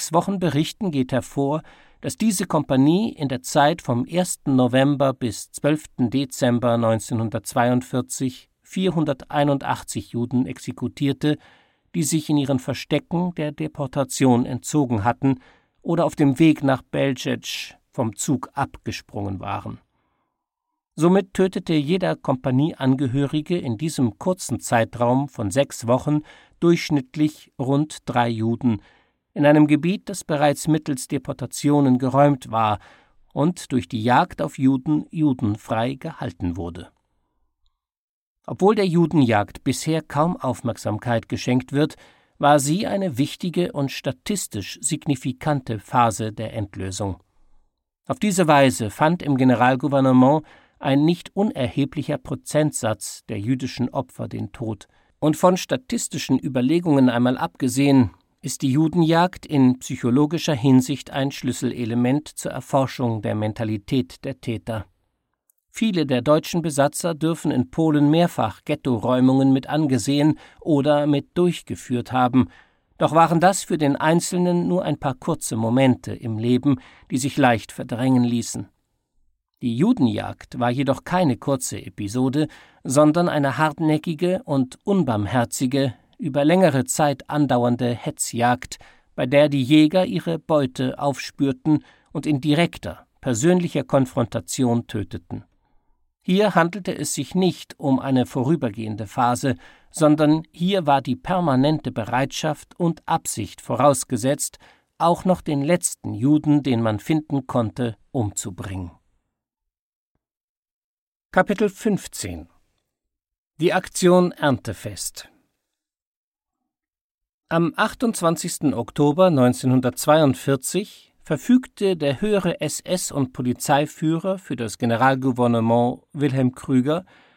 Wochenberichten geht hervor, dass diese Kompanie in der Zeit vom 1. November bis 12. Dezember 1942 481 Juden exekutierte, die sich in ihren Verstecken der Deportation entzogen hatten oder auf dem Weg nach Belzec vom Zug abgesprungen waren. Somit tötete jeder Kompanieangehörige in diesem kurzen Zeitraum von 6 Wochen durchschnittlich rund 3 Juden, in einem Gebiet, das bereits mittels Deportationen geräumt war und durch die Jagd auf Juden judenfrei gehalten wurde. Obwohl der Judenjagd bisher kaum Aufmerksamkeit geschenkt wird, war sie eine wichtige und statistisch signifikante Phase der Endlösung. Auf diese Weise fand im Generalgouvernement ein nicht unerheblicher Prozentsatz der jüdischen Opfer den Tod. Und von statistischen Überlegungen einmal abgesehen, ist die Judenjagd in psychologischer Hinsicht ein Schlüsselelement zur Erforschung der Mentalität der Täter. Viele der deutschen Besatzer dürfen in Polen mehrfach Ghettoräumungen mit angesehen oder mit durchgeführt haben, doch waren das für den Einzelnen nur ein paar kurze Momente im Leben, die sich leicht verdrängen ließen. Die Judenjagd war jedoch keine kurze Episode, sondern eine hartnäckige und unbarmherzige, über längere Zeit andauernde Hetzjagd, bei der die Jäger ihre Beute aufspürten und in direkter, persönlicher Konfrontation töteten. Hier handelte es sich nicht um eine vorübergehende Phase, sondern hier war die permanente Bereitschaft und Absicht vorausgesetzt, auch noch den letzten Juden, den man finden konnte, umzubringen. Kapitel 15 Die Aktion Erntefest. Am 28. Oktober 1942 verfügte der höhere SS- und Polizeiführer für das Generalgouvernement Wilhelm Krüger